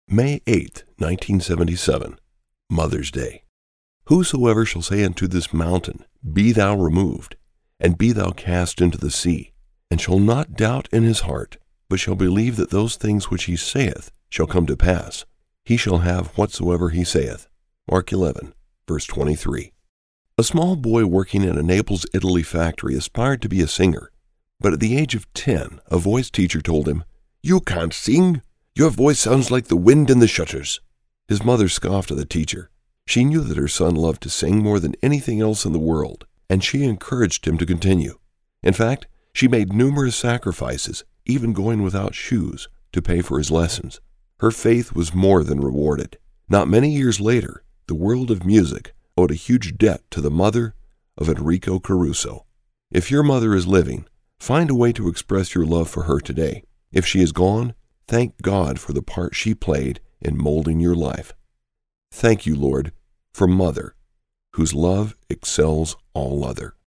May 8, 1977, Mother's Day. Whosoever shall say unto this mountain, Be thou removed, and be thou cast into the sea, and shall not doubt in his heart, but shall believe that those things which he saith shall come to pass, he shall have whatsoever he saith. Mark 11, verse 23. A small boy working in a Naples, Italy factory aspired to be a singer, but at the age of 10, a voice teacher told him, "You can't sing. Your voice sounds like the wind in the shutters." His mother scoffed at the teacher. She knew that her son loved to sing more than anything else in the world, and she encouraged him to continue. In fact, she made numerous sacrifices, even going without shoes, to pay for his lessons. Her faith was more than rewarded. Not many years later, the world of music owed a huge debt to the mother of Enrico Caruso. If your mother is living, find a way to express your love for her today. If she is gone, thank God for the part she played in molding your life. Thank you, Lord, for Mother, whose love excels all other.